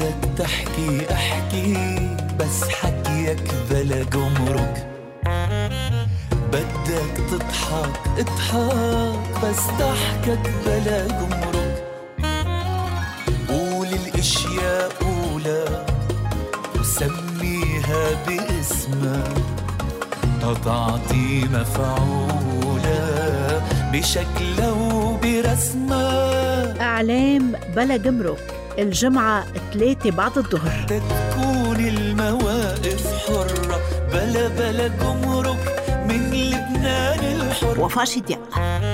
بدك تحكي احكي بس حكيك بلا جمرك، بدك تضحك اضحك بس ضحكك بلا جمرك، قول الاشياء قولها وسميها باسمها، تعطي مفعولة بشكلها وبرسمها. أعلام بلا جمرك الجمعة 3 بعد الظهر. تكون المواقف حرة بلا جمرك من لبنان الحر. وفاء شديق.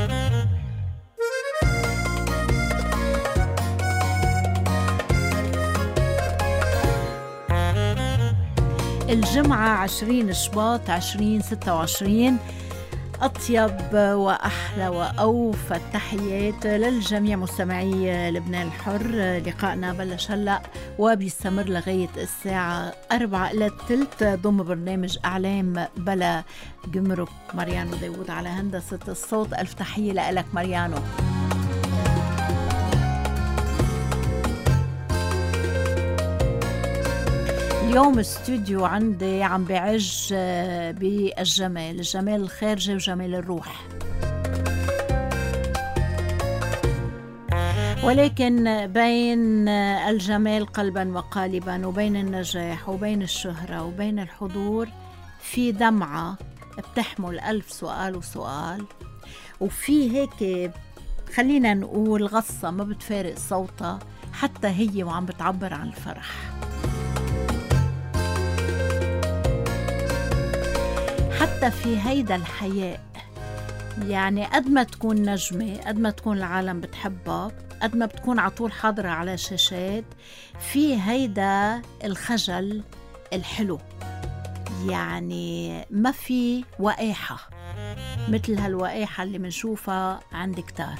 الجمعة 20 شباط 2026. أطيب وأحلى وأوفى التحيات للجميع مستمعي لبنان الحر. لقائنا بلش هلأ وبيستمر لغاية الساعة 4:15 ضمن برنامج أعلام بلا جمرك. ماريانو داود على هندسة الصوت. ألف تحية لك ماريانو. اليوم استوديو عندي عم بعج بالجمال، الجمال الخارجي وجمال الروح، ولكن بين الجمال قلبا وقالبا وبين النجاح وبين الشهرة وبين الحضور في دمعة بتحمل 1000 سؤال وسؤال، وفي هيك خلينا نقول غصة ما بتفارق صوتها حتى هي وعم بتعبر عن الفرح. حتى في هيدا الحياء، يعني قد ما تكون نجمة، قد ما تكون العالم بتحبك، قد ما بتكون عطول حاضرة على شاشات، في هيدا الخجل الحلو، يعني ما في وقاحة مثل هالوقاحة اللي منشوفها عند كتار.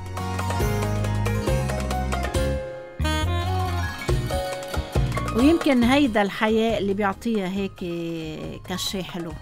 ويمكن هيدا الحياء اللي بيعطيها هيك كشي حلو.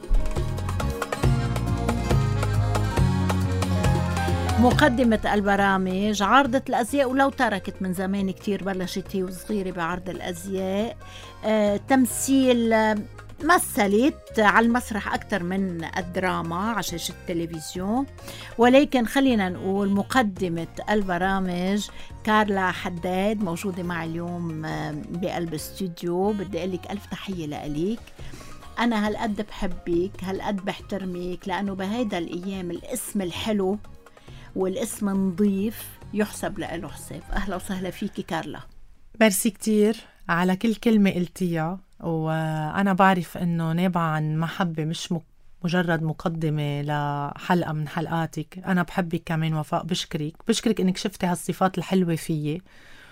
مقدمة البرامج عارضة الأزياء، ولو تركت من زمان كتير بلشت هي وصغيرة بعرض الأزياء. تمثيل، مثلت على المسرح أكتر من الدراما على شاشة التلفزيون، ولكن خلينا نقول مقدمة البرامج كارلا حداد موجودة معي اليوم بقلب استوديو. بدي أقولك ألف تحية لأليك. أنا هالقد بحبك، هالقد بحترمك، لأنه بهيدا الأيام الاسم الحلو والاسم نظيف يحسب له حساب. أهلا وسهلا فيكي كارلا. ميرسي كتير على كل كلمة قلتيها، وأنا بعرف أنه نابع عن محبة، مش مجرد مقدمة لحلقة من حلقاتك. أنا بحبك كمان وفاء، بشكرك أنك شفتي هالصفات الحلوة فيي،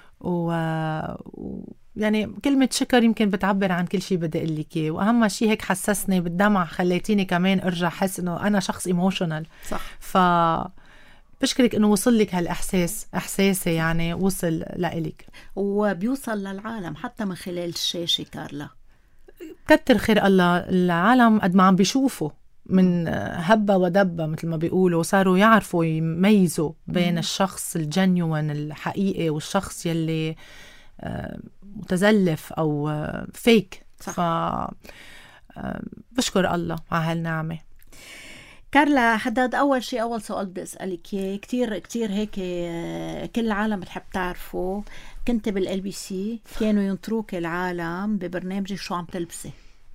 يعني كلمة شكر يمكن بتعبر عن كل شيء بدي أقول لك. وأهم شيء هيك حسسني بالدمع، خليتيني كمان أرجع أحس أنه أنا شخص إيموشنال. صح. بشكرك انه وصل لك هالاحساس، احساسي يعني وصل لإلك وبيوصل للعالم حتى من خلال الشاشة. كارلا كتر خير الله، العالم قد ما عم بيشوفوا من هبة ودبة مثل ما بيقولوا، صاروا يعرفوا يميزوا بين الشخص الجنيوان الحقيقي والشخص يلي متزلف او فيك. بشكر الله على هالنعمة. كارلا حداد، أول سؤال بدي أسألك كتير هيك كل العالم بتحب تعرفه. كنت بالLBC، كانوا ينطروك العالم ببرنامجك شو عم تلبسي،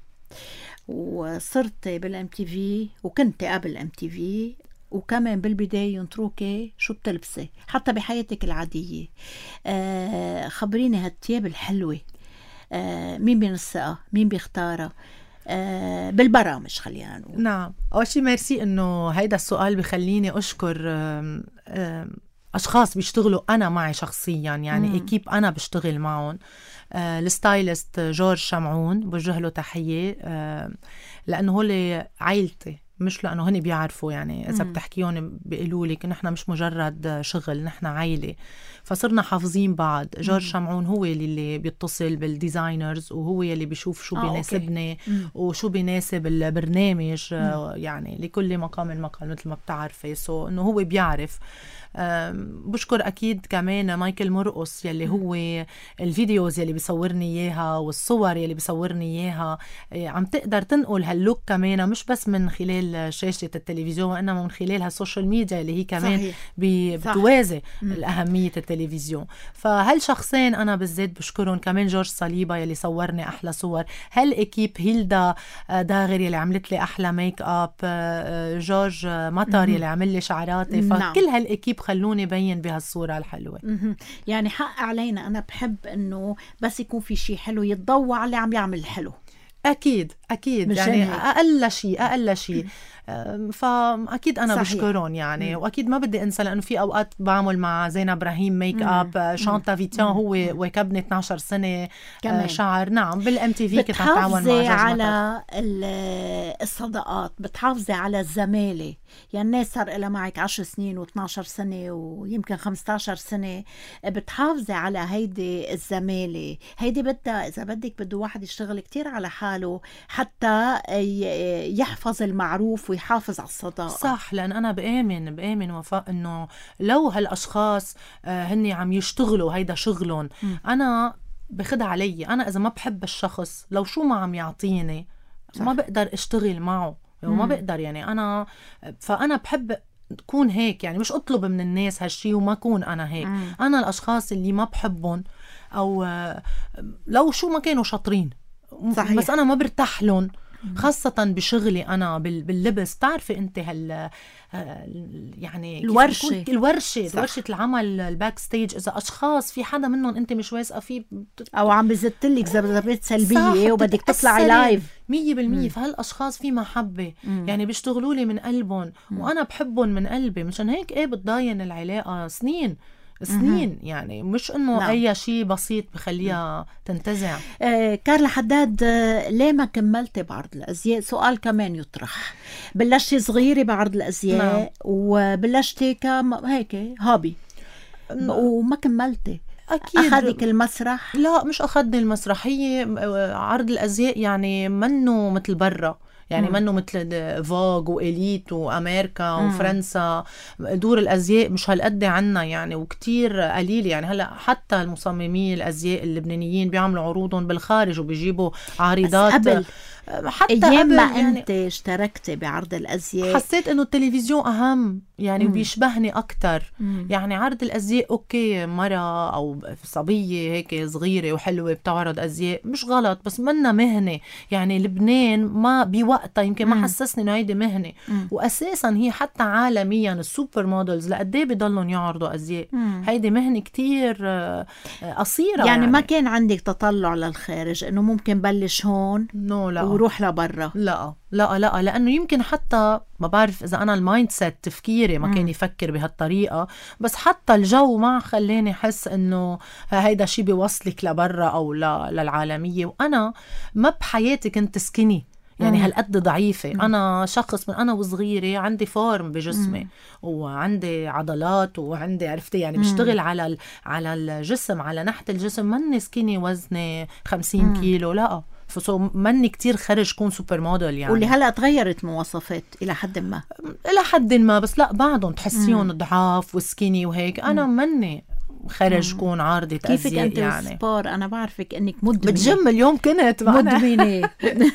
وصرت بالMTV، وكنت قبل MTV، وكمان بالبداية ينطروك شو بتلبسي حتى بحياتك العادية. خبريني هالتياب الحلوة، مين بينسقها، مين بيختارها بالبرامج؟ خلينا نقول. نعم، أول شيء ميرسي إنه هيدا السؤال بخليني أشكر أشخاص بيشتغلوا أنا معي شخصيا، يعني إكيب أنا بشتغل معهم. الستايلست جورج شمعون بوجه له تحية، لأنه هو عائلتي، مش لأنه هني بيعرفوا، يعني إذا بتحكيون بيقولوا لك نحن مش مجرد شغل، نحن عائلة، فصرنا حافظين بعض. جورج شمعون هو اللي بيتصل بالديزاينرز، وهو اللي بيشوف شو بيناسبني وشو بيناسب البرنامج. يعني لكل مقام مقال مثل ما بتعرفي، إنه هو بيعرف. بشكر أكيد كمان مايكل مرقص يلي هو الفيديوز يلي بيصورني إياها والصور يلي بيصورني إياها عم تقدر تنقل هاللوك كمان، مش بس من خلال شاشة التلفزيون، وإنما من خلال هالسوشيال ميديا اللي هي كمان بتوازي الأهمية التلفزيون. فهالشخصين أنا بالذات بشكرهم. كمان جورج صليبة يلي صورني أحلى صور، هالإكيب هيلدا داغر يلي عملت لي أحلى ميك أب، جورج مطر يلي عمل لي شعراتي، فكل هالإكيب خلوني بين بهالصورة الحلوة. يعني حق علينا، أنا بحب إنه بس يكون في شيء حلو يتضوى على اللي عم يعمل الحلو. أكيد يعني أقل شيء فأكيد أنا بشكرهم يعني. وأكيد ما بدي أنسى، لأنه في أوقات بعمل مع زينة إبراهيم ميك أب، شانتا فيتيان هو وكبني 12 سنة شعر. نعم بالMTV كنت أتعاون مع جورج على الصداقات، بتحافظي على الزمالة. يعني الناس صار لها معك 10 سنين و12 سنة ويمكن 15 سنة، بتحافظي على هيدي الزمالة. هيدي بدها إذا بدك بده واحد يشتغل كتير على حاله حتى يحفظ المعروف ويحافظ على الصداقة. صح، لأن أنا بآمن وفاء إنه لو هالأشخاص هني عم يشتغلوا هيدا شغلهم، أنا بخدها علي. أنا إذا ما بحب الشخص لو شو ما عم يعطيني ما بقدر أشتغل معه وما بقدر يعني. فأنا بحب تكون هيك، يعني مش أطلب من الناس هالشي وما كون أنا هيك. أنا الأشخاص اللي ما بحبهم أو لو شو ما كانوا شاطرين صحيح، بس أنا ما برتاح لهم، خاصة بشغلي أنا باللبس. تعرفي أنت يعني الورشة العمل الباك ستيج، إذا أشخاص في حدا منهم أنت مش واثقة فيه أو عم بزتلك زبدات سلبية وبدك تطلعي لايف 100%، فهالأشخاص في محبة يعني بيشتغلوا لي من قلبهم وأنا بحبهم من قلبي. مشان هيك بتضاين العلاقة سنين يعني، مش انه اي شيء بسيط بخليها تنتزع. كارلا حداد، ليه ما كملتي بعرض الازياء؟ سؤال كمان يطرح. بلشتي صغيره بعرض الازياء وبلشتي هيك هابي وما كملتي. أكيد أخذك المسرح؟ لا مش أخذني المسرح. هي عرض الأزياء يعني منه مثل برا، يعني منه مثل فوغ وإليت وأمريكا وفرنسا. دور الأزياء مش هالقد عنا يعني، وكتير قليل يعني. هلأ حتى المصممين الأزياء اللبنانيين بيعملوا عروضهم بالخارج وبيجيبوا عارضات. حتى أيام ما يعني أنت اشتركتي بعرض الأزياء حسيت إنه التلفزيون أهم يعني وبيشبهني أكتر. يعني عرض الأزياء أوكي، مرة أو صبية هيك صغيرة وحلوة بتعرض أزياء مش غلط، بس منا مهنة يعني. لبنان ما بوقتها يمكن ما حسسني إنه هيدي مهنة. وأساسا هي حتى عالميا السوبر مودلز لقديه بيضلون يعرضوا أزياء. هيدي مهنة كتير قصيرة يعني ما كان عندك تطلع للخارج إنه ممكن بلش هون لا وروح لبرا؟ لا لأنه يمكن حتى ما بعرف إذا أنا المايند سيت تفكيري ما كان يفكر بهالطريقة، بس حتى الجو ما خلاني حس إنه هيدا شي بيوصلك لبرا أو للعالمية. وأنا ما بحياتي كنت سكيني يعني هالقد ضعيفة. أنا شخص من أنا وصغيرة عندي فورم بجسمي وعندي عضلات وعندي عرفتي يعني بشتغل على الجسم، على نحت الجسم. مني سكيني وزني 50 كيلو لا، مني كتير خرج كون سوبر موديل يعني. واللي هلأ تغيرت مواصفات إلى حد ما بس لا بعضهم تحسيهم ضعاف وسكيني وهيك. أنا مني خرج كون عارضة أزياء. كيفك أنت يعني سبور؟ أنا بعرفك أنك مدمنة بتجم. اليوم كنت مدمنة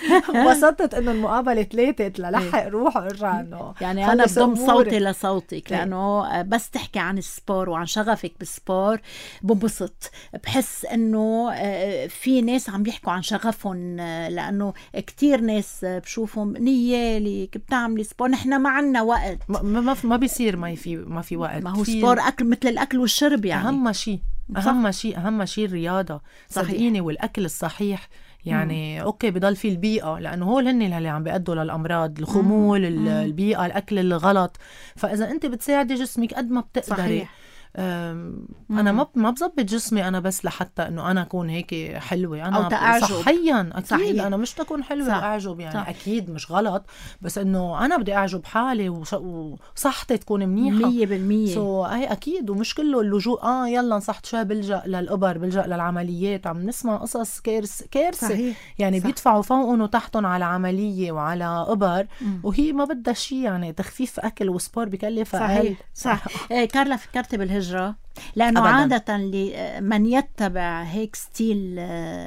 وصلت إنه المقابلة 3 للحق روح وارجع إنه يعني أنا بضم صوتي لصوتك، لأنه بس تحكي عن السبور وعن شغفك بالسبور بنبسط. بحس إنه في ناس عم يحكوا عن شغفهم، لأنه كتير ناس بشوفهم نيالك بتعملي سبور. نحن ما عنا وقت، ما بيصير ما في وقت. ما هو سبور أكل مثل الأكل والشرب يعني. أهم شيء الرياضة صدقيني، والأكل الصحيح يعني. أوكي بضل في البيئة، لأنه هول هن اللي عم بيأدوا للأمراض، الخمول، البيئة، الأكل الغلط. فإذا أنت بتساعدي جسمك قد ما بتقدري انا ما بظبط جسمي انا بس لحتى انه انا اكون هيك حلوه، انا أو تعجب. صحيا اكيد صحيح. انا مش تكون حلوه صح. واعجب يعني صح. اكيد مش غلط، بس انه انا بدي اعجب حالي وصحتي تكون منيحه 100%. هي اكيد، ومش كله اللجوء يلا نصحت شوي بلجأ للإبر، بلجأ للعمليات. عم نسمع قصص كارثه صحيح. يعني صح. بيدفعوا فوقهم وتحتهم على عملية وعلى إبر وهي ما بدها شيء، يعني تخفيف أكل وسبور بكلف أقل. صحيح. صح. كارلا، فكرتي بالهجرة؟ لأنه أبداً. عادة من يتبع هيك ستيل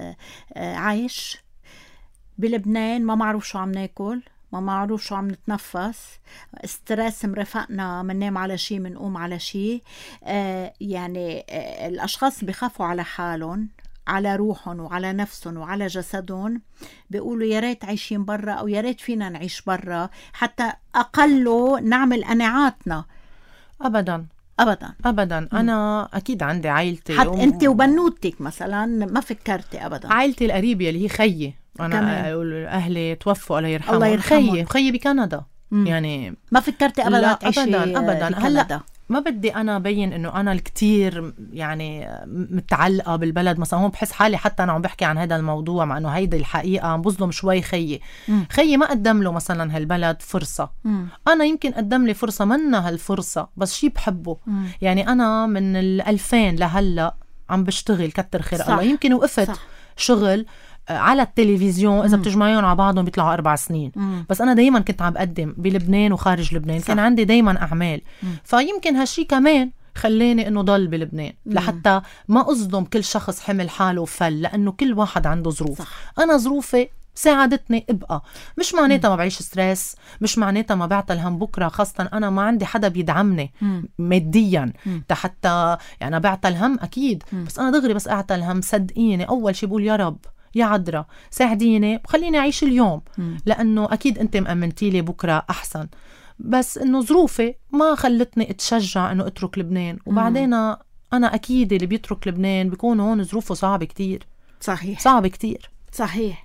عايش بلبنان ما معروف شو عم ناكل، ما معروف شو عم نتنفس، ستريس مرافقنا، مننام على شيء منقوم على شيء. يعني الأشخاص بيخافوا على حالهم، على روحهم وعلى نفسهم وعلى جسدهم، بيقولوا يا ريت عايشين برا، أو يا ريت فينا نعيش برا حتى أقله نعمل قناعاتنا. أبدا أبدا أبدا. أنا أكيد عندي عائلتي، حتى أنت وبنوتك مثلا ما فكرتي أبدا؟ عائلتي القريبة اللي هي خيي، أنا كمان. أهلي توفوا الله يرحمهم، الله يرحمهم. خيي بكندا. يعني ما فكرتي أبدا لا تعيشي أبدا. بكندا؟ هلا ما بدي أنا أبين إنه أنا الكتير يعني متعلقة بالبلد مثلا، هون بحس حالي حتى أنا عم بحكي عن هذا الموضوع، مع إنه هيدا الحقيقة عم بظلم شوي خيي. خيي ما قدم له مثلا هالبلد فرصة، أنا يمكن قدم لي فرصة منا هالفرصة، بس شي بحبه. يعني أنا من 2000 لهلا عم بشتغل كتر خير الله، يمكن وقفت شغل على التلفزيون إذا بتجمعيهم على بعضهم بيطلعوا 4 سنين. بس أنا دايما كنت عم بقدم بلبنان وخارج لبنان. كان عندي دايما أعمال، فيمكن هالشي كمان خلاني إنه ضل بلبنان لحتى ما أصدم كل شخص حمل حاله وفل، لأنه كل واحد عنده ظروف. أنا ظروفي ساعدتني ابقى، مش معناتها ما بعيش ستريس، مش معناتها ما بعتل هم بكره، خاصه انا ما عندي حدا بيدعمني ماديا حتى يعني بعتل هم اكيد، بس انا دغري بس اعتل هم صدقيني اول شي بقول يا رب يا عذرا ساعديني وخليني اعيش اليوم، لانه اكيد انت مأمنتي لي بكره احسن. بس انه ظروفي ما خلتني اتشجع انه اترك لبنان. وبعدين انا اكيد اللي بيترك لبنان بيكون هون ظروفه صعبه كتير. صحيح، صعب كتير. صحيح.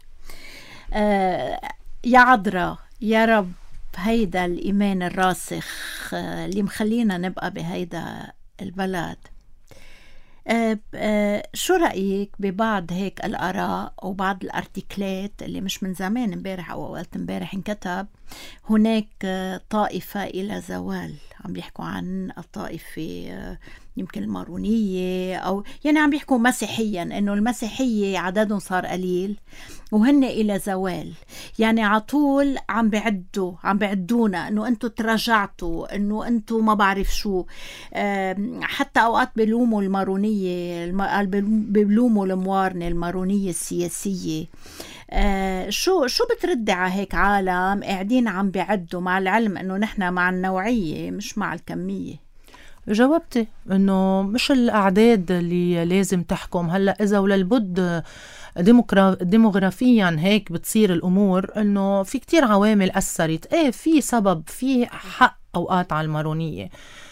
يا عذرا يا رب هيدا الإيمان الراسخ اللي مخلينا نبقى بهيدا البلد. شو رأيك ببعض هيك الآراء وبعض الارتيكلات اللي مش من زمان، امبارح أو أولت امبارح انكتب هناك طائفة إلى زوال، عم بيحكوا عن الطائفة يمكن المارونية، أو يعني عم بيحكوا مسيحيا إنه المسيحية عددهم صار قليل وهن إلى زوال. يعني عطول عم بعدونا إنه أنتوا تراجعتوا، إنه أنتوا ما بعرف شو. حتى أوقات بلوموا المارونية، بلوموا الموارنة المارونية السياسية. شو بتردي على هيك عالم قاعدين عم بيعدوا، مع العلم إنه نحن مع النوعية مش مع الكمية؟ جاوبتي انه مش الاعداد اللي لازم تحكم. هلا اذا وللبد ديموغرافيا هيك بتصير الامور، انه في كتير عوامل اثرت. في سبب، في حق اوقات على المارونية،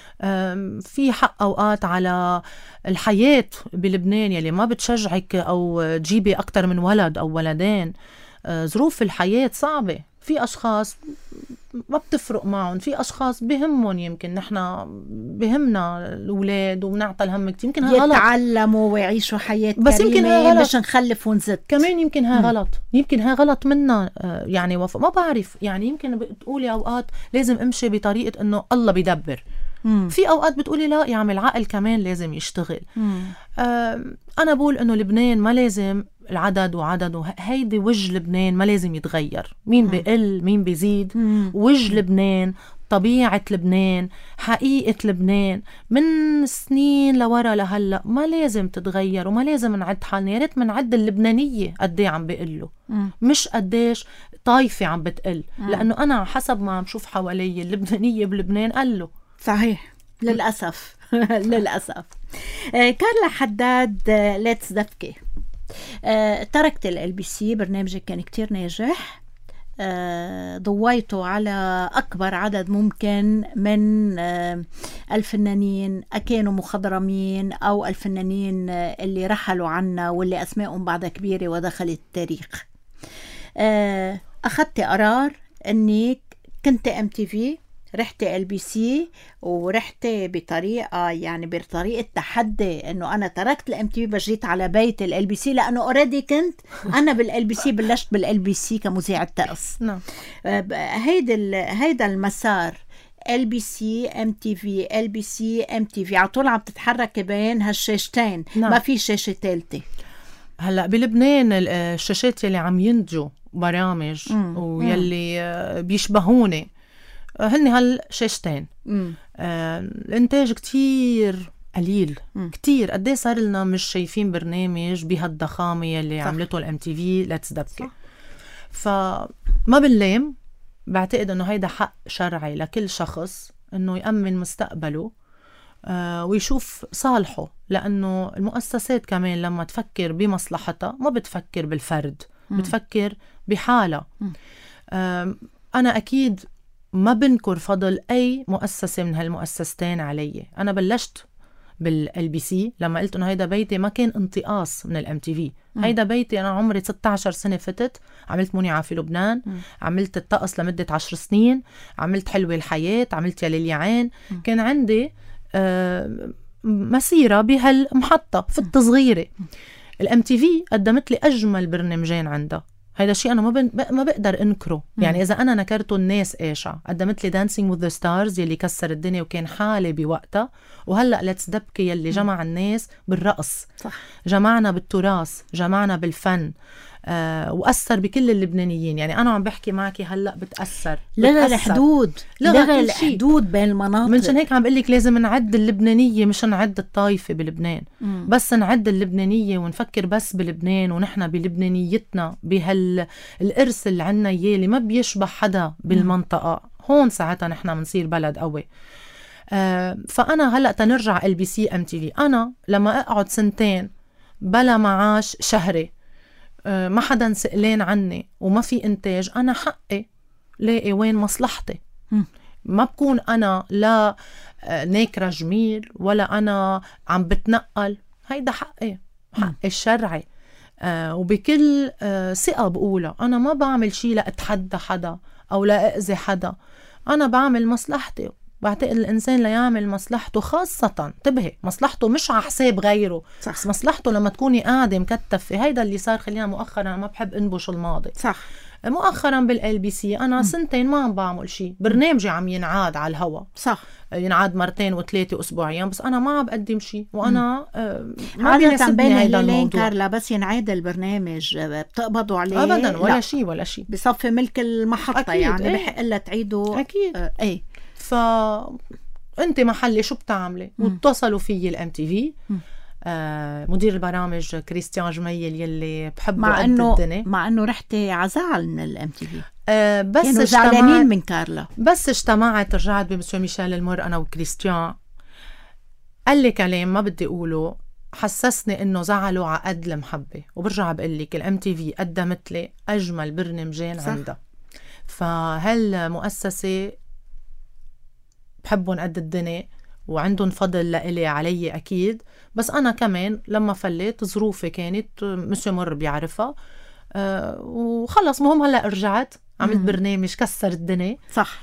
في حق اوقات على الحياة بلبنان يلي ما بتشجعك او تجيبي اكتر من ولد او ولدين. ظروف الحياة صعبة، في اشخاص ما بتفرق معهم، في أشخاص بهمهم، يمكن نحنا بهمنا الأولاد وبنعطل هم كتير، يمكن ها غلط، يتعلموا ويعيشوا حياة بس كريمة مش نخلف ونزد كمان. يمكن ها غلط، يمكن ها غلط منا يعني ما بعرف. يعني يمكن بتقولي أوقات لازم أمشي بطريقة أنه الله بيدبر، في أوقات بتقولي لا يا عم العقل كمان لازم يشتغل. أنا بقول أنه لبنان ما لازم العدد وعدد، هيدي وجه لبنان ما لازم يتغير، مين بيقل مين بيزيد. وجه لبنان، طبيعة لبنان، حقيقة لبنان من سنين لورا لهلأ ما لازم تتغير، وما لازم نعد حالنا. يا ريت منعد اللبنانية قديه عم بيقلوا، مش قديش طايفة عم بتقل، لأنه أنا حسب ما عم شوف حوالي اللبنانية بلبنان قلوا. صحيح للأسف. للأسف. كارلا حداد، ليتس دفكي، تركت LBC، برنامجك كان كتير ناجح، ضويته على أكبر عدد ممكن من الفنانين كانوا مخضرمين أو الفنانين اللي رحلوا عنا واللي أسمائهم بعدها كبيرة ودخلت التاريخ. أخذت قرار أنك كنت MTV رحتي LBC ورحتي بطريقة يعني بطريقة تحدي انه انا تركت الMTV بجيت على بيت LBC لانه اوريدي كنت انا بالLBC بلشت بالLBC كمذيعة طقس. نعم. هيدا المسار LBC MTV LBC MTV على طول عم تتحرك بين هالشاشتين. نعم. ما في شاشة ثالثة. هلا بلبنان الشاشات يلي عم ينتجوا برامج ويلي بيشبهوني هن هالشاشتين. الانتاج كتير قليل. كتير قديه صار لنا مش شايفين برنامج بهالضخامة يلي عملته الMTV Let's دبكة. فما بنلام، بعتقد انه هيدا حق شرعي لكل شخص انه يأمن مستقبله ويشوف صالحه، لانه المؤسسات كمان لما تفكر بمصلحتها ما بتفكر بالفرد، بتفكر بحالها. انا اكيد ما بنكر فضل أي مؤسسة من هالمؤسستين علي. أنا بلشت بالLBC لما قلت إنه هيدا بيتي، ما كان انتقاص من الMTV. هيدا بيتي. أنا عمري 16 سنة فتت عملت منيعة في لبنان، عملت الطقس لمدة 10 سنين، عملت حلوة الحياة، عملت يا ليلي عين. كان عندي مسيرة بهالمحطة في التصغيرة. الMTV قدمت لي أجمل برنامجين عندها. هيدا الشيء أنا ما بقدر أنكره. يعني إذا أنا نكرته الناس إيشا. قدمت لي Dancing with the Stars يلي كسر الدنيا وكان حالي بوقتها، وهلأ Let's دبكة يلي جمع الناس بالرقص. صح. جمعنا بالتراث، جمعنا بالفن، وأثر بكل اللبنانيين. يعني أنا عم بحكي معك هلأ بتأثر. لغى الحدود بين المناطق. منشان هيك عم بقلك لازم نعد اللبنانية مش نعد الطائفة بلبنان. بس نعد اللبنانية ونفكر بس بلبنان ونحن بلبنانيتنا بهالإرث اللي عنا إياه اللي ما بيشبه حدا بالمنطقة. هون ساعتها نحن منصير بلد قوي. فأنا هلأ تنرجع LBC MTV. أنا لما أقعد سنتين بلا معاش شهري، ما حدا سئلان عني وما في إنتاج، أنا حقي لاقي وين مصلحتي. ما بكون أنا لا ناكرة جميل ولا أنا عم بتنقل. هيدا حقي الشرعي. وبكل ثقة بقولها. أنا ما بعمل شيء لا أتحدى حدا أو لا أأذي حدا. أنا بعمل مصلحتي. بعتقد الإنسان ليعمل مصلحته، خاصة انتبهي مصلحته مش على حساب غيره. صح. بس مصلحته لما تكوني قاعدة مكتفة. هيدا اللي صار. خلينا مؤخرا، أنا ما بحب أنبش الماضي. صح. مؤخرا بالLBC أنا سنتين ما عم بعمل شيء. برنامجي عم ينعاد على الهوا. صح. ينعاد 2 و3 أسبوعيا، بس أنا ما عم بقدم شيء. وأنا ما بيناسبني هيدا الموضوع. كارلا بس ينعاد البرنامج بتقبضوا عليه؟ أبدا ولا شيء ولا شيء. بصفي ملك المحطة. أكيد. يعني بحق إلا تعيدوا. أكيد. فأنت محلي شو بتعملي؟ واتصلوا فيي الMTV. مدير البرامج كريستيان جميل يلي بحبه قد الدنيا. مع انه رحتي عزال من الMTV. بس كانوا زعلانين من كارلا. بس اجتمعت، رجعت بمسيو ميشيل المر انا وكريستيان. قال لي كلام ما بدي اقوله، حسسني انه زعلوا عقد المحبه. وبرجع بقول لك الMTV قدمت لي اجمل برنامجين عندها. فهالمؤسسه بحبهم قد الدنيا وعندهم فضل لإلي علي أكيد. بس أنا كمان لما فليت ظروفي كانت مسيو مر بيعرفها. وخلص مهم هلأ رجعت عملت برنامج كسر الدنيا. صح.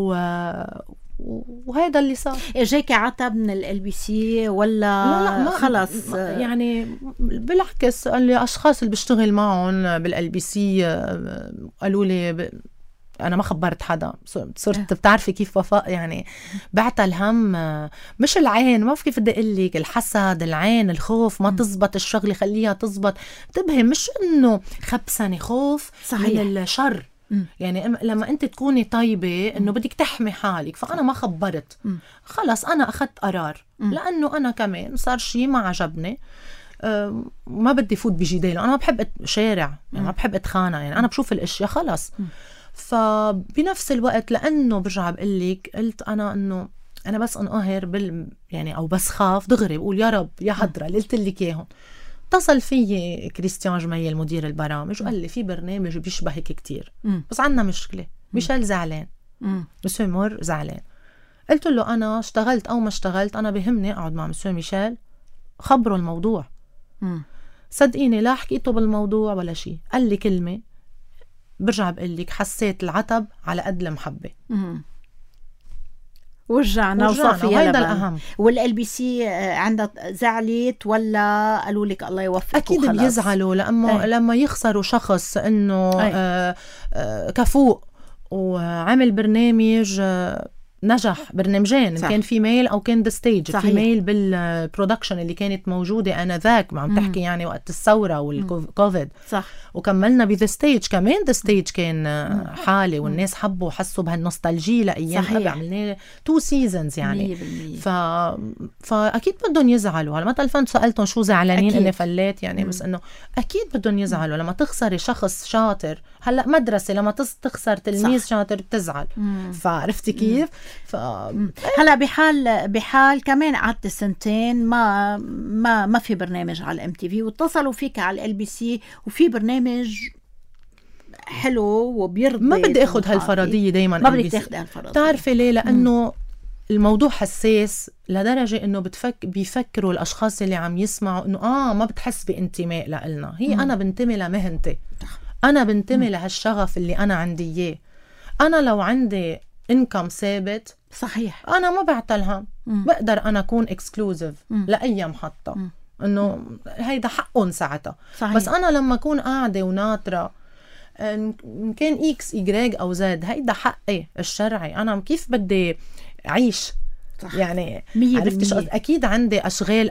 وهيدا اللي صار. اجاكي عتب من الLBC ولا لا خلص؟ يعني بالعكس، الأشخاص اللي بشتغل معهم بالLBC قالوا لي أنا ما خبرت حدا. صرت بتعرفي كيف وفاء يعني بعت الهم، مش العين. ما في كيف بدي أقلك، الحسد، العين، الخوف ما تزبط الشغل خليها تزبط. انتبهي، مش إنه خبسني، خوف صحيح من الشر. يعني لما أنت تكوني طيبة إنه بدك تحمي حالك. فأنا ما خبرت. خلص أنا أخذت قرار، لأنه أنا كمان صار شيء ما عجبني. ما بدي فوت بجدال. أنا ما بحب شارع، يعني ما بحب أتخانق. يعني أنا بشوف الأشياء خلص. فبنفس الوقت لأنه برجع بقلك قلت أنا إنه أنا بس انقهر يعني أو بس خاف دغري بقول يا رب يا حضرة اللي قلت لك إياهم. اتصل فيي كريستيان جميل مدير البرامج وقال لي في برنامج بيشبهك كتير، بس عنا مشكلة. ميشيل زعلان، مسيو مور زعلان. قلت له أنا اشتغلت أو ما اشتغلت أنا بهمني أقعد مع مسيو ميشيل خبره الموضوع. صدقيني لا حكيته بالموضوع ولا شيء. قال لي كلمة برجع بقلك حسيت العتب على قد المحبة. ورجعنا وصافي وهيدا الأهم. والLBC عندها زعلت ولا قالوا لك الله يوفقك؟ أكيد وخلاص. بيزعلوا لما يخسروا شخص إنه كفوء وعمل برنامج نجح، برنامجين كان في ميل أو كان ذا ستيج. في ميل بالبرودكشن اللي كانت موجودة أنا ذاك ما عم تحكي يعني وقت الثورة والكوفيد، صح. وكملنا بذا ستيج كمان. ذا ستيج كان حالة والناس حبوا وحسوا بهالنوستالجية لأيام قبل. عملنا 2 سيزونز يعني. فأكيد بدهم يزعلوا. لما تلفنت سألتهم شو زعلانين إني فليت يعني. بس إنه أكيد بدهم يزعلوا لما تخسري شخص شاطر. هلأ مدرسة لما تخسر تلميذ شاطر بتزعل. فعرفتي كيف؟ هلا بحال كمان قعدت 2 ما في برنامج على MTV واتصلوا فيك على LBC وفي برنامج حلو وبيرضي. ما بدي اخذ هالفرضيه دايما. ما بدي تاخذي هالفرضيه. بتعرفي ليه؟ لانه الموضوع حساس لدرجه انه بيفكروا الاشخاص اللي عم يسمعوا انه ما بتحس بانتماء لنا. هي انا بنتمي لمهنتي، انا بنتمي لهالشغف اللي انا عندي اياه. انا لو عندي انكم ثابت صحيح انا ما بعتلها. بقدر انا اكون اكسكلوزيف لاي محطه انه هيدا حقهم ساعتها. بس انا لما اكون قاعده وناطره ان كان X Y أو Z هيدا حقي الشرعي. انا كيف بدي اعيش يعني؟ عرفتش اكيد عندي اشغال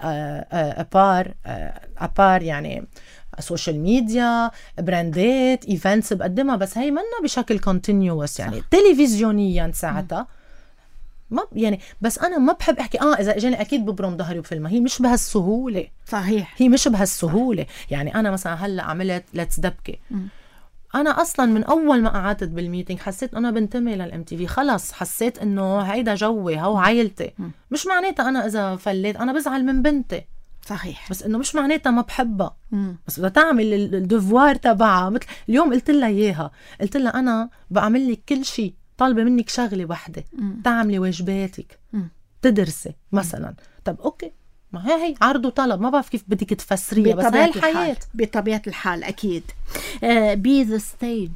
ابار يعني سوشيال ميديا، براندات، ايفنتس بقدمها، بس هي منا بشكل كونتينيوس يعني تلفزيونيا ساعتها ما يعني. بس انا ما بحب احكي اذا اجاني اكيد ببرم ظهري بفيلم. هي مش بهالسهوله. صحيح هي مش بهالسهوله يعني. انا مثلا هلا عملت ليتس دبكي. انا اصلا من اول ما قعدت بالميتينج حسيت انا بنتمي للMTV. خلص حسيت انه هيدا جوي، هو عائلتي. مش معناتها انا اذا فليت انا بزعل من بنتي. صحيح. بس انه مش معناتها ما بحبها. بس بدها تعمل الدفوار تبعها. مثل اليوم قلت لها اياها، قلت لها انا بعمل لك كل شيء، طالبه منك شغله واحده، تعملي واجباتك، تدرسي مثلا. طب اوكي، ما هي عرض وطلب، ما بعرف كيف بدك تفسريها، بس هاي الحياه بطبيعه الحال. اكيد بي ذا ستيج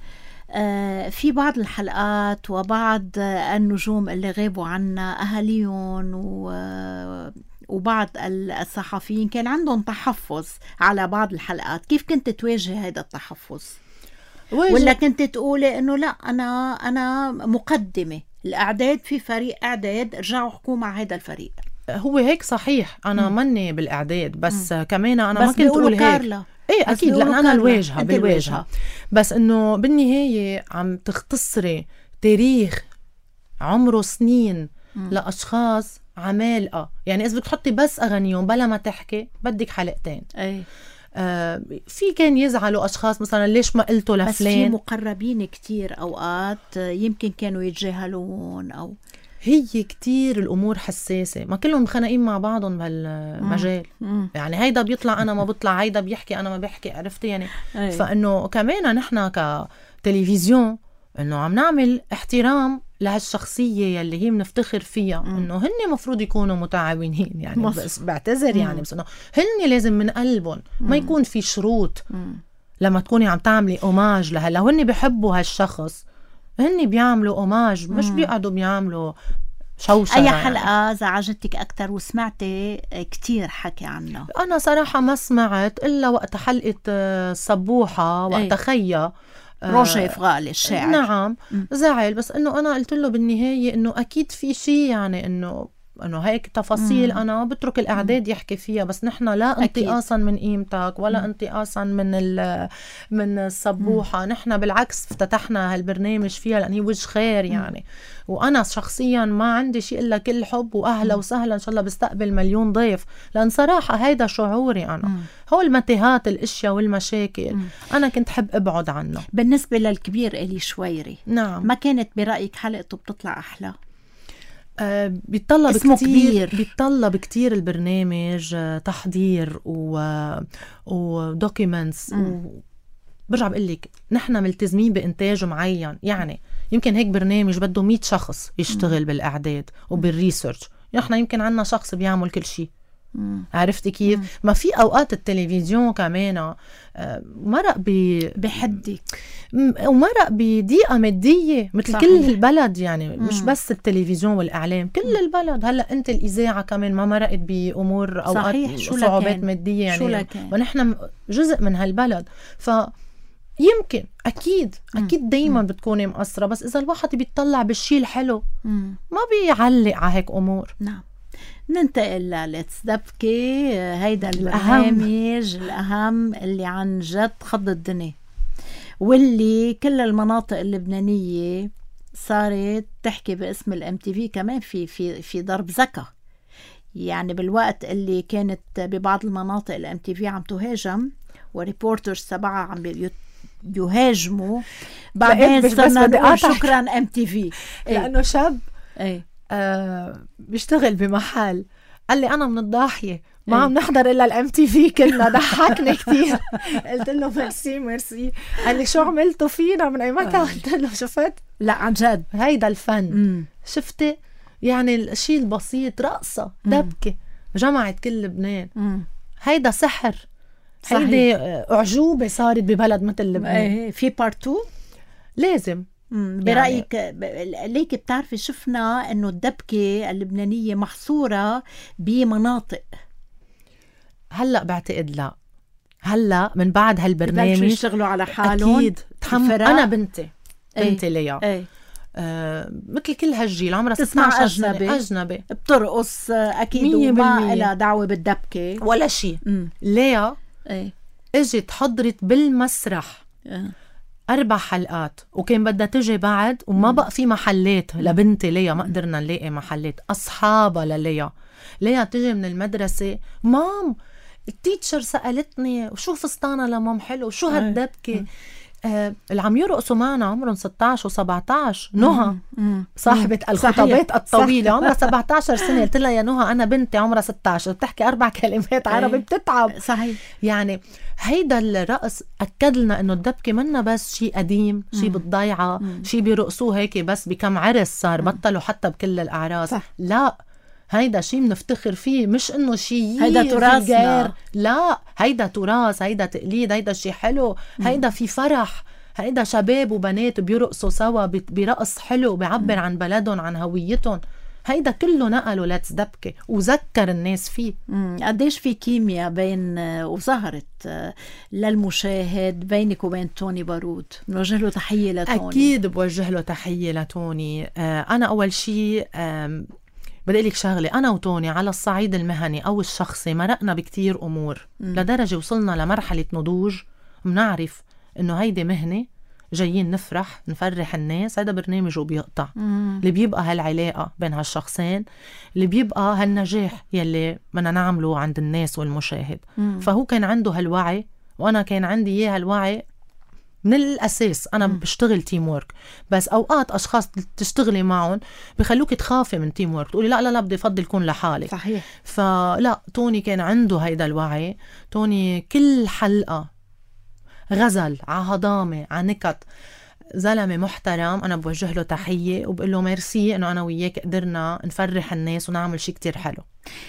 في بعض الحلقات وبعض النجوم اللي غابوا عنا اهاليهم وبعض الصحفيين كان عندهم تحفظ على بعض الحلقات. كيف كنت تواجه هذا التحفظ؟ ولا كنت تقولي انه لا انا مقدمة الأعداد، في فريق إعداد، ارجعوا حكوا مع هذا الفريق؟ هو هيك صحيح. أنا مني بالإعداد، بس كمان أنا ما كنت أقول هيك. كارلا. ايه اكيد، لان انا بالواجهه. بس انه بالنهايه عم تختصري تاريخ عمره سنين لاشخاص عمالقه. يعني اذا بدك تحطي بس اغانيهم بلا ما تحكي بدك حلقتين. اي في كان يزعلوا أشخاص مثلا ليش ما قلتوا لفلان. بس في مقربين كتير أوقات يمكن كانوا يتجاهلون أو هي كتير الأمور حساسة. ما كلهم مخانقين مع بعضهم بهالمجال. يعني هيدا بيطلع أنا ما بطلع، هيدا بيحكي أنا ما بحكي، عرفتي يعني. فإنه كمان نحنا كتلفزيون إنه عم نعمل احترام لهالشخصية يلي هي منفتخر فيها. إنه هن مفروض يكونوا متعاونين يعني. بس بعتذر يعني، بس إنه هن لازم من قلبهم ما يكون في شروط. لما تكوني عم تعملي أوماج لها، لو هن بيحبوا هالشخص هن بيعملوا أوماج، مش بيقعدوا بيعملوا شوشرة. أي حلقة زعجتك أكتر وسمعتي كتير حكي عنها؟ أنا صراحة ما سمعت إلا وقت حلقة صبوحة، وقت خيّة روجي فغالي الشاعر. نعم زعل. بس إنه أنا قلت له بالنهاية إنه أكيد في شيء يعني إنه هيك تفاصيل أنا بترك الإعداد يحكي فيها. بس نحن لا انتقاصا من قيمتك ولا انتقاصا من الصبوحة. نحن بالعكس افتتحنا هالبرنامج فيها لأن هي وجه خير يعني. وأنا شخصيا ما عندي شيء إلا كل حب وأهلا وسهلا، إن شاء الله بستقبل 1,000,000 ضيف. لأن صراحة هيدا شعوري أنا. هو المتاهات الأشياء والمشاكل أنا كنت حب أبعد عنها. بالنسبة للكبير إلي شويري، نعم، ما كانت برأيك حلقته بتطلع أحلى؟ بيتطلب كتير البرنامج تحضير ودوكيومنتس. برجع بقولك نحن ملتزمين بإنتاج معين. يعني يمكن هيك برنامج بده 100 شخص يشتغل بالإعداد وبالريسيرش، نحن يمكن عنا شخص بيعمل كل شيء. عرفتي كيف؟ ما في أوقات التلفزيون كمان مرق بحدك ومرق بضيقة مادية مثل صحيح. كل البلد يعني مش بس التلفزيون والإعلام، كل البلد. هلأ أنت الإذاعة كمان ما مرقت بأمور أوقات صحيح. شو صعوبات لكان؟ مادية يعني شو لكان؟ ونحن جزء من هالبلد. يمكن أكيد دايما بتكوني مقصرة، بس إذا الواحد بيتطلع بالشي الحلو ما بيعلق على هيك أمور. نعم. ننتقل لليتس دبكة، هيدا البرنامج الأهم اللي عن جد خض الدنيا، واللي كل المناطق اللبنانية صارت تحكي باسم الMTV كمان في ضرب زكا. يعني بالوقت اللي كانت ببعض المناطق الMTV عم تهاجم وريبورترز تبعها عم يهاجموا، بعدين صرنا نقول شكرا MTV لأنه شاب بيشتغل بمحل قال لي أنا من الضاحية ما عم نحضر إلا الMTV كلنا، ضحكني كتير. قلت له ميرسي. قال لي شو عملتوا فينا من أي متى؟ قلت له شفت؟ لا عن جد هيدا الفن. شفتي يعني الشيء البسيط، رقصة دبكة جمعت كل لبنان. هيدا سحر. هيدي أعجوبة صارت ببلد مثل لبنان. في بارت 2 لازم. برأيك ليك بتعرفي شفنا انه الدبكة اللبنانية محصورة بمناطق، هلأ بعتقد لا، هلأ من بعد هالبرنامج يشتغلوا على حالهم أكيد. أنا بنتي ليا مثل كل هالجيل عمرها 16 سنة أجنبي بترقص أكيد وما إلها دعوة بالدبكة ولا شيء. ليا اجت حضرت بالمسرح 4 حلقات وكان بدها تجي بعد وما بقى في محلات لبنتي ليا، ما قدرنا نلاقي محلات. أصحابها ليا تجي من المدرسة، مام التيتشر سألتني وشو فستانة لمام حلو وشو هالدبكة. اللي عم يرقصوا معنا عمرهم 16 و17. نهى صاحبة الخطابات الطويلة عمرها 17 سنة. قلت لها يا نهى أنا بنتي عمرها 16 بتحكي 4 كلمات عربي بتتعب. صحيح. يعني هيدا الرقص أكد لنا إنه الدبكة منا بس شيء قديم، شيء بالضيعة، شيء بيرقصوه هيك بس بكم عرس صار، بطلوا حتى بكل الأعراس. لا هيدا شيء منفتخر فيه، مش انه شيء هيدا تراثنا. لا هيدا تراث، هيدا تقليد، هيدا شيء حلو. هيدا في فرح، هيدا شباب وبنات بيرقصوا سوا برقص حلو بيعبر عن بلدهم عن هويتهم. هيدا كله نقلوا ليتس دبكة وذكر الناس فيه. قديش في كيمياء بين وظهرت للمشاهد بينك وبين توني بارود؟ بنوجه له تحية لتوني. أكيد بوجه له تحية لتوني. أنا أول شيء بدي أقول لك شغلة، أنا وتوني على الصعيد المهني أو الشخصي مرقنا بكتير أمور لدرجة وصلنا لمرحلة نضوج منعرف إنه هيدي مهنة جايين نفرح نفرح الناس. هذا برنامج وبيقطع. اللي بيبقى هالعلاقة بين هالشخصين، اللي بيبقى هالنجاح يلي بدنا نعمله عند الناس والمشاهد. فهو كان عنده هالوعي وأنا كان عندي إياه هالوعي من الأساس. أنا بشتغل تيم وورك، بس أوقات أشخاص تشتغلي معهم بيخلوك تخافي من تيم وورك، تقولي لا بدي أفضل يكون لحالي. صحيح. فلا توني كان عنده هيدا الوعي. توني كل حلقة غزل عهضامة عنكت، زلمة محترم. أنا بوجه له تحية وبقول له ميرسي إنه أنا وياك قدرنا نفرح الناس ونعمل شيء كتير حلو.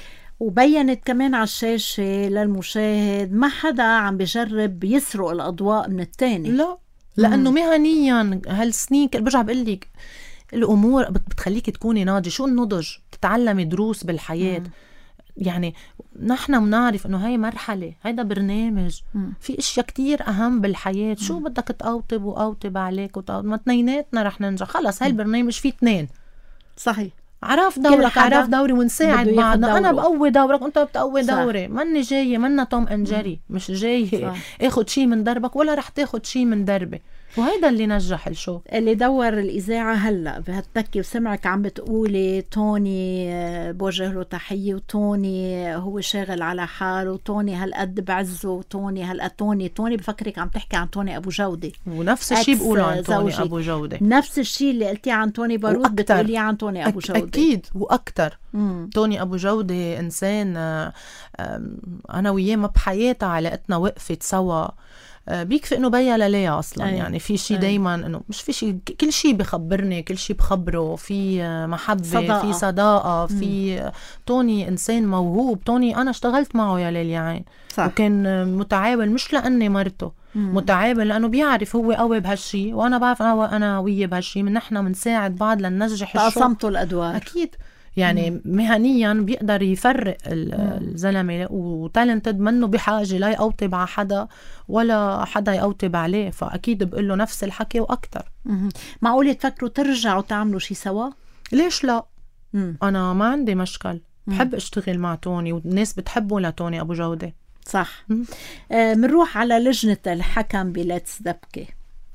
وبينت كمان على الشاشة للمشاهد ما حدا عم بجرب يسرق الأضواء من التاني. لا، لأنه مهنيا هالسنين برجع بقلك الأمور بتخليك تكوني ناضجة. شو النضج؟ تتعلمي دروس بالحياة. يعني نحن منعرف انه هاي مرحلة، هيدا برنامج. في اشياء كتير اهم بالحياة. شو بدك تقوطب وقوطب عليك ما تنيناتنا رح ننجح. خلص هاي البرنامج فيه 2. صحيح. عرف دورك عرف دوري ونساعد بعضنا. انا بقوي دورك وانت بتقوي دوري. ماني جاية منا توم انجري، مش جاية اخد شي من دربك ولا رح تاخد شي من دربي. وهيدا اللي نجح الشو. اللي دور الإذاعة هلأ بهالتكي وسمعك عم بتقولي توني بوجه له تحية، وتوني هو شاغل على حاله، وتوني هالقد بعزه، وتوني هالقد توني بفكرك عم تحكي عن توني أبو جودة. ونفس الشيء بقوله عن توني أبو جودة. نفس الشيء اللي قلتيه عن توني بارود بتقوليه عن توني أبو جودة. أكيد وأكتر. توني أبو جودة إنسان أنا وياه ما بحياتها علاقتنا وقفت سوا، بيكفي إنه بيا لليا أصلا. يعني في شي دايما إنه مش في شي، كل شي بخبرني، كل شي بخبره، في محبة صداقة. في صداقة في توني إنسان موهوب. توني أنا اشتغلت معه يا ليل عين، وكان متعاون، مش لأني مرته، متعاون لأنه بيعرف هو قوي بهالشي وأنا بعرف أنا وياه بهالشي، من نحنا منساعد بعض لننجح الشغل. تقسمتوا الأدوار أكيد. يعني مهنيا بيقدر يفرق الزلمة، وتالنتد منه بحاجة لا يقوطب على حدا ولا حدا يقوطب عليه، فأكيد بقول له نفس الحكي وأكتر. معقولة تفكروا ترجعوا تعملوا شي سوا؟ ليش لا؟ أنا ما عندي مشكل، بحب اشتغل مع توني والناس بتحبه لتوني أبو جودة. صح. منروح على لجنة الحكم بليتس دبكة.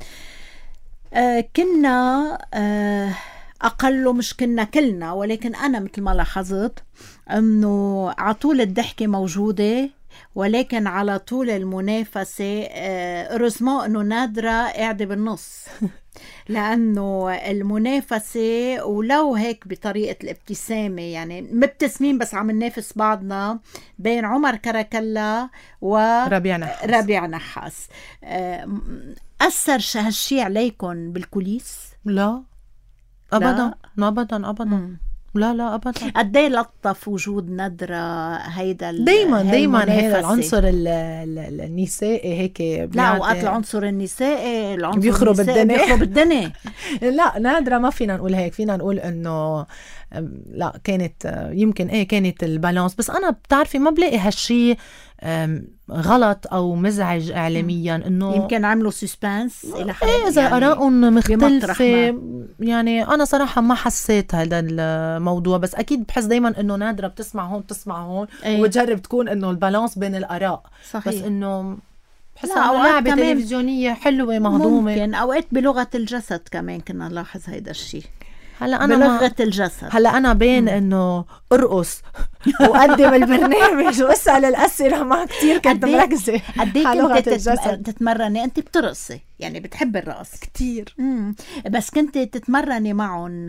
كنا أقل، مش كنا كلنا، ولكن أنا مثل ما لاحظت أنه عطول الضحكة موجودة، ولكن على طول المنافسة رزما أنه نادرة قاعدة بالنص لأنه المنافسة ولو هيك بطريقة الابتسامة، يعني مبتسمين بس عم ننافس بعضنا، بين عمر كركلا وربيع نحاس. أثر هالشي عليكم بالكوليس؟ لا أبدا. لا أبدا أبدا. لا أبدا. قديه لطف وجود نادرة هيدا دايما هذا العنصر النسائي هيك. لا، وقت العنصر النسائي بيخرب الدنيا. لا نادرة ما فينا نقول هيك، فينا نقول انه لا كانت يمكن كانت البالانس، بس انا بتعرفي ما بلاقي هالشي غلط او مزعج اعلاميا، انه يمكن عملوا سسبانس الى حد اذا يعني ارائهم مختلفه. يعني انا صراحه ما حسيت هذا الموضوع، بس اكيد بحس دايما انه نادرة بتسمع هون بتسمع هون وتجرب تكون انه البالانس بين الاراء. صحيح. بس انه بحس انه لعبه تلفزيونيه حلوه مهضومه. ممكن اوقات بلغه الجسد كمان كنا نلاحظ هيدا الشيء. هلا انا بلغه الجسد. هلا انا بين انه ارقص وقدم البرنامج واسال الاسئله ما كتير كنت مركزه. قد ايه كنت تتمرني؟ انت بترقصي يعني بتحب الرقص كتير. بس كنت تتمرني معهم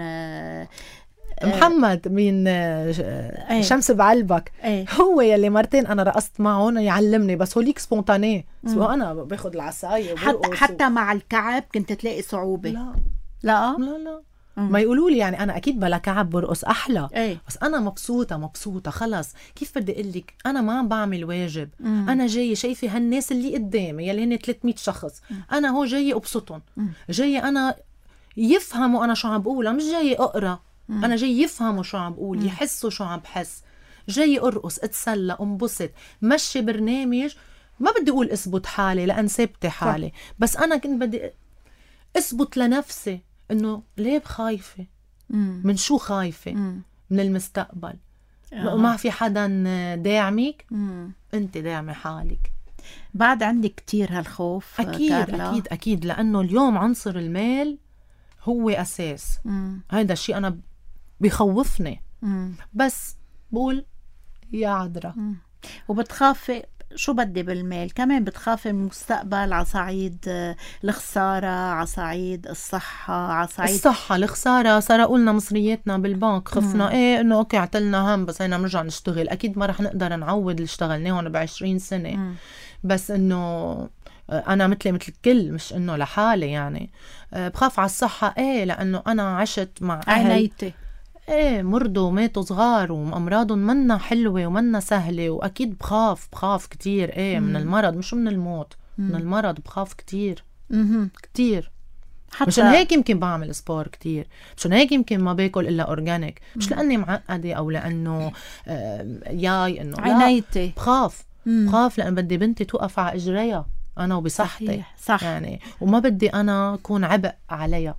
محمد من شمس بعلبك هو يلي مرتين انا رقصت معهم يعلمني، بس هو ليك سبونتاني، انا باخد العصايه حتى مع الكعب كنت تلاقي صعوبه؟ لا ما يقولوا لي يعني انا اكيد بلا كعب برقص احلى. بس انا مبسوطه خلص. كيف بدي اقول لك، انا ما عم بعمل واجب. انا جايه شايفه هالناس اللي قدامي يلي هن 300 شخص، انا هو جايه ابسطهم، جايه انا يفهموا انا شو عم بقول، مش جايه اقرا. انا جاي يفهموا شو عم بقول، يحسوا شو عم بحس، جاي ارقص، اتسلى، انبسط، مشي برنامج. ما بدي اقول اثبت حالي لان ثابته حالي، بس انا كنت بدي اثبت لنفسي انه ليه خايفه، من شو خايفه، من المستقبل. ما في حدا داعمك، انت داعمي حالك. بعد عندك كتير هالخوف اكيد كارلا. اكيد لانه اليوم عنصر المال هو اساس. هيدا الشيء انا بيخوفني. بس بقول يا عذرا. وبتخافي شو بدي بالمال كمان، بتخافي من المستقبل على صعيد الخسارة، على صعيد الصحة، على صعيد الصحة، الخسارة. سرقوا لنا مصرياتنا بالبنك، خفنا انه اوكي عتلنا هم، بس هينا بنرجع نشتغل. اكيد ما رح نقدر نعوض اللي اشتغلناه ب20 سنة. بس انه انا مثل الكل، مش انه لحالي يعني. بخاف على الصحة لانه انا عشت مع عينيتي مرضوا وماتوا صغار، وامراضهم منا حلوة ومنا سهلة، واكيد بخاف كتير من المرض، مش من الموت. من المرض بخاف كتير. كتير. مشان هيك يمكن بعمل سبور كتير، مشان هيك يمكن ما باكل الا اورجانيك، مش لاني معقدة او لانه انه عينيتي. بخاف لان بدي بنتي توقف على اجريها انا وبصحتي. صح. يعني وما بدي انا اكون عبء عليها.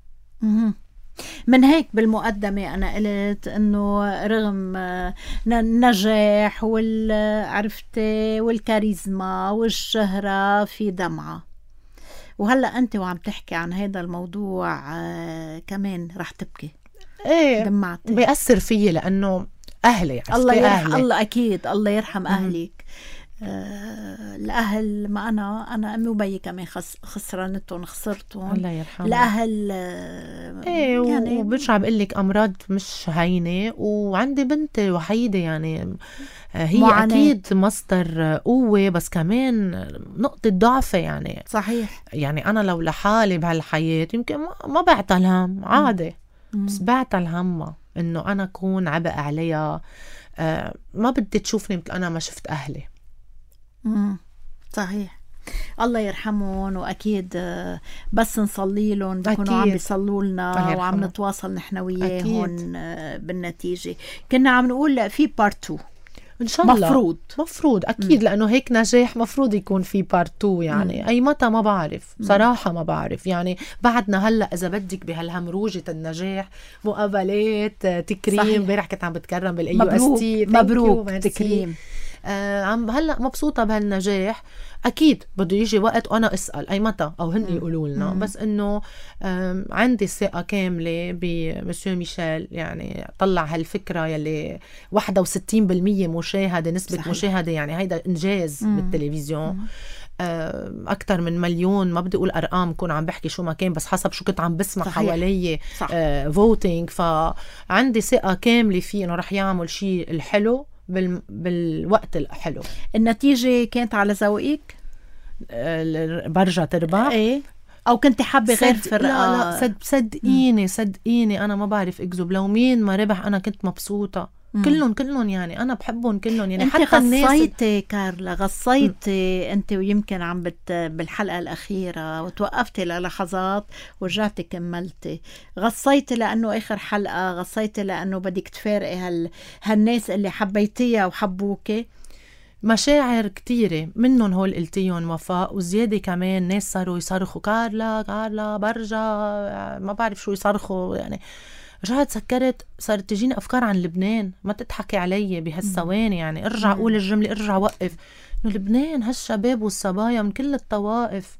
من هيك بالمقدمة أنا قلت إنه رغم النجاح والعرفتي والكاريزما والشهرة في دمعة، وهلأ أنت وعم تحكي عن هذا الموضوع كمان رح تبكي. دمعتي. بيأثر فيي لأنه أهلي الله أكيد الله يرحم أهلك. الأهل، ما أنا أمي وبي كمان خسرانتهم، خسرتهم. الله يرحمه. الأهل ايه يعني وبرجع بقول لك امراض مش هينه، وعندي بنت وحيده يعني هي معاناة. اكيد مصدر قوه بس كمان نقطه ضعف يعني. صحيح. يعني انا لو لحالي بهالحياه يمكن ما بعتل هم عادي، بس بعتل همها انه انا اكون عبء عليها. ما بدي تشوفني مثل انا ما شفت اهلي. صحيح. الله يرحمهم. واكيد بس نصلي لهم بكونوا عم بيصلوا لنا وعم نتواصل نحن وياهم بالنتيجه. كنا عم نقول في بارت 2 ان شاء الله. مفروض اكيد لانه هيك نجاح مفروض يكون في بارت 2 يعني. اي متى ما بعرف صراحه، ما بعرف يعني. بعدنا هلا اذا بدك بهالهمروجه النجاح، مقابلات، تكريم. امبارح كنت عم بتكرم بالAUST. مبروك تكريم. هلا مبسوطه بهالنجاح. اكيد بده يجي وقت وانا اسال اي متى او هن يقولوا لنا، بس انه عندي ثقه كامله بمسيو ميشيل. يعني طلع هالفكره يلي 61% مشاهده، نسبه صحيح. مشاهده يعني هيدا انجاز بالتلفزيون. أكتر من 1,000,000، ما بدي أقول أرقام كون عم بحكي شو ما كان، بس حسب شو كنت عم بسمع حوالي فوتينج. فعندي ثقة كاملة فيه إنه رح يعمل شيء الحلو بالوقت الحلو. النتيجة كانت على ذوقك؟ برجع تربح؟ ايه، او كنت حابة غير فرقة؟ لا صدقيني انا ما بعرف اكذب. لو مين ما ربح انا كنت مبسوطة. كلهم يعني انا بحبهم كلهم يعني. انت حتى غصيتي كارلا، غصيتي انت، ويمكن عم بالحلقة الأخيرة وتوقفتي للحظات ورجعتي كملتي. غصيتي لأنه آخر حلقة، غصيتي لأنه بدك تفارقي هالناس اللي حبيتيها وحبوكي. مشاعر كتيرة منهم هول قلتيهم وفاء، وزيادة كمان ناس صاروا يصرخوا كارلا برجع، ما بعرف شو يصرخوا يعني. رجعت سكرت، صارت تجيني أفكار عن لبنان. ما تضحكي علي بهالثواني يعني. ارجع أقول الجملة، ارجع وقف إنه لبنان هالشباب والصبايا من كل الطوائف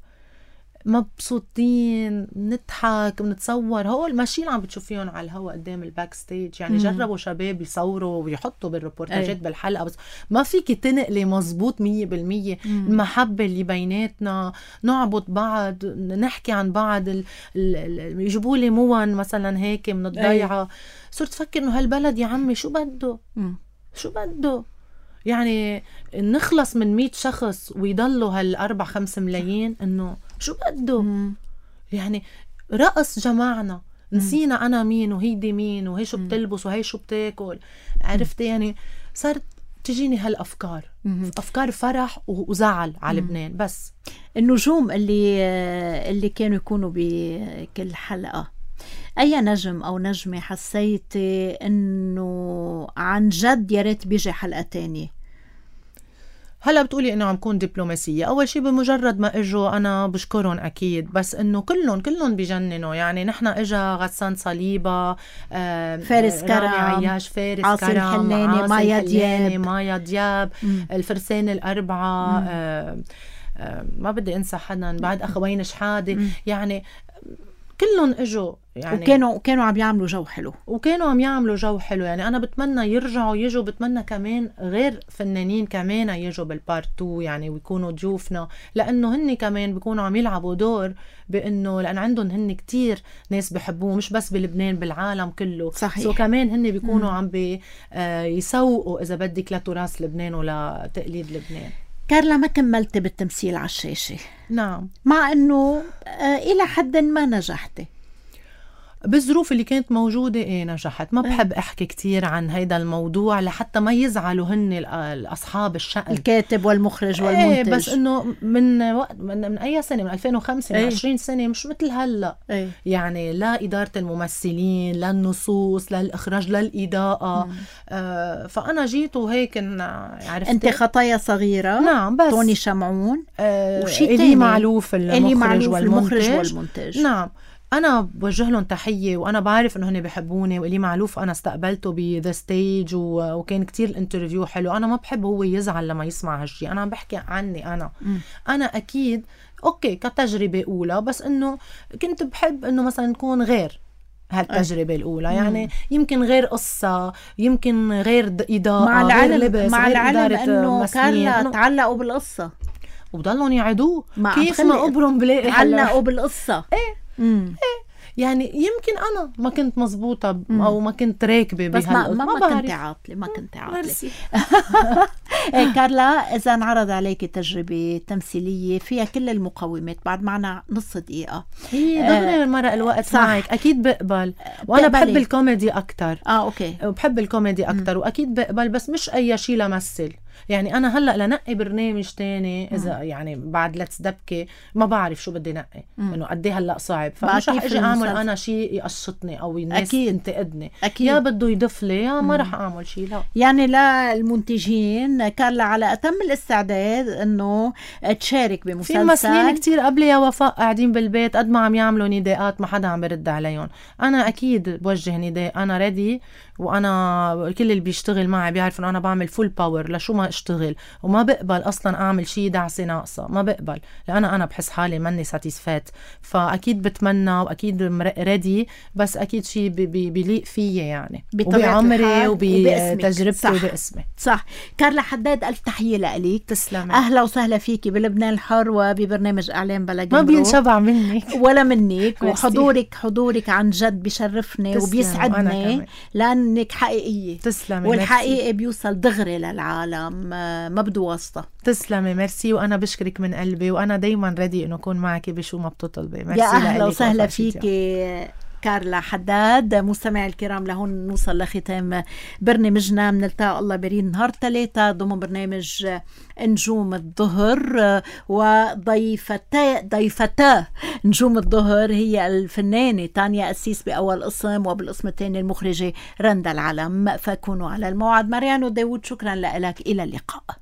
مبسوطين، نضحك بنتصور. هول ماشيين عم بتشوفيهم على الهواء قدام الباك ستيج يعني. جربوا شباب يصوروا ويحطوا بالريبورتاجات بالحلقة، بس ما فيك تنقلي مزبوط 100%. المحبة اللي بيناتنا، نعبط بعض، نحكي عن بعض، يجيبوا لي موان مثلا هيك من الضيعة. صرت فكر انه هالبلد يا عمي شو بده يعني نخلص من 100 شخص ويضلوا 4-5 ملايين. انه شو بده يعني. رقص جماعنا، نسينا انا مين وهيدي مين وهي شو بتلبس وهي شو بتاكل. عرفت يعني. صارت تجيني هالافكار، افكار فرح وزعل على لبنان. بس النجوم اللي كانوا يكونوا بكل حلقة، أي نجم أو نجمة حسيتي إنه عن جد يا ريت بيجي حلقة تانية؟ هلا بتقولي انه عم كون دبلوماسية. اول شيء بمجرد ما اجوا انا بشكرهم اكيد، بس انه كلهم بيجننوا يعني. نحن اجا غسان صليبة، فارس كرم، عياش، فارس عاصي كرم، الحلاني، مايا دياب، الفرسان الأربعة، ما بدي انسى حدا بعد، اخوين شحادة يعني. كلهم اجوا يعني، وكانوا عم يعملوا جو حلو يعني. انا بتمنى يجوا. بتمنى كمان غير فنانين كمان يجوا بالبارت 2 يعني، ويكونوا ضيوفنا، لانه هن كمان بيكونوا عم يلعبوا دور بانه لان عندهم هن كتير ناس بحبوه، مش بس بلبنان، بالعالم كله. صحيح. كمان هن بيكونوا عم يسوقوا اذا بدك لتراث لبنان ولا تقليد لبنان. كارلا، ما كملت بالتمثيل على الشاشة. نعم. مع أنه إلى حد ما نجحتي بالظروف اللي كانت موجودة. نجحت. ما بحب أحكي كتير عن هيدا الموضوع لحتى ما يزعلوا هن الأصحاب الشأن، الكاتب والمخرج والمنتج. بس إنه من أي سنة، من 2005، من 20 سنة، مش مثل هلأ. يعني لا إدارة الممثلين، لا النصوص، لا الإخراج، لا الإضاءة. فأنا جيت وهيك عرفت. أنت خطايا صغيرة. نعم. بس توني شمعون، إلي معلوف المخرج والمنتج. نعم. أنا بوجه لهم تحية، وأنا بعرف إنه هن بيحبوني، وإلي معلوف أنا استقبلته بذا ستيج، وكان كتير الانترفيو حلو. أنا ما بحب هو يزعل لما يسمع هالشي. أنا عم بحكي عني أنا أكيد أوكي كتجربة أولى، بس إنه كنت بحب إنه مثلا نكون غير هالتجربة الأولى. يعني يمكن غير قصة، يمكن غير إضاءة، مع غير العلم لبس، مع غير العلم إدارة انه ممثلين، كارلا إنه- تعلقوا بالقصة، وضلهم يعيدوه ما كيف عم ما خلق- أبرم بلاقي تعلقوا بالقصة. يعني يمكن أنا ما كنت مزبوطة أو ما كنت راكبة بس ما كنت بعرف. عاطلة، ما كنت عاطلة. ميرسي. كارلا، إذا انعرض عليك تجربة تمثيلية فيها كل المقومات، بعد معنا نص دقيقة، هي دغري مرة الوقت صح. معك أكيد بقبل، وأنا بتقبلي. بحب الكوميدي أكتر. أوكي. وبحب الكوميدي أكتر وأكيد بقبل، بس مش أي شيء لمثل. يعني أنا هلأ لنقي برنامج تاني إذا يعني بعد لتس دبكة ما بعرف شو بدي نقي، إنه قديه هلأ صعب، فمش بقى رح كيف أجي أعمل المسلسل؟ أنا شيء يقشطني أو الناس أكيد. تنتقدني. أكيد. يا بده يضيف لي يا ما رح أعمل شيء. لا يعني للمنتجين كارلا على أتم الاستعداد إنه تشارك بمسلسل. في ممثلين كتير قبلي يا وفاء قاعدين بالبيت قد ما عم يعملوا نداءات ما حدا عم برد عليهم. أنا أكيد بوجه نداء، أنا ريدي، وأنا كل اللي بيشتغل معي بيعرف إنه أنا بعمل فول باور لشو ما اشتغل، وما بقبل أصلا أعمل شيء دعسة ناقصة، ما بقبل، لأن أنا بحس حالي مني ساتيسفات. فأكيد بتمنى وأكيد ريدي، بس أكيد شيء بيليق فيي يعني، وبعمري وبتجربتي وباسمي. صح. كارلا حداد، ألف تحية لك. تسلمي. أهلا وسهلا فيكي بلبنان الحر وببرنامج إعلام بلا ما جمرك. بينشبع منك ولا منك. ميرسي. وحضورك عن جد بشرفني تسلم. وأنا وبيسعدني كمان. لأنك حقيقية. تسلمي. والحقيقة بيوصل دغري للعالم، ما بده واسطة. تسلمي. ميرسي، وأنا بشكرك من قلبي، وأنا دايما ردي إنه أكون معك بشو ما بتطلبي. ميرسي. يا أهلا لإلك وسهلا وفاء شتيا. فيك كارلا حداد. مستمعي الكرام، لهون نوصل لختام برنامجنا. بنلتقى الله بريد نهار 3 ضمن برنامج نجوم الظهر، وضيفتا نجوم الظهر هي الفنانة تانيا أسيس بأول قسم، وبالقسم الثاني المخرجة رندا العلم. فكونوا على الموعد. ماريانو داود، شكرا لك، إلى اللقاء.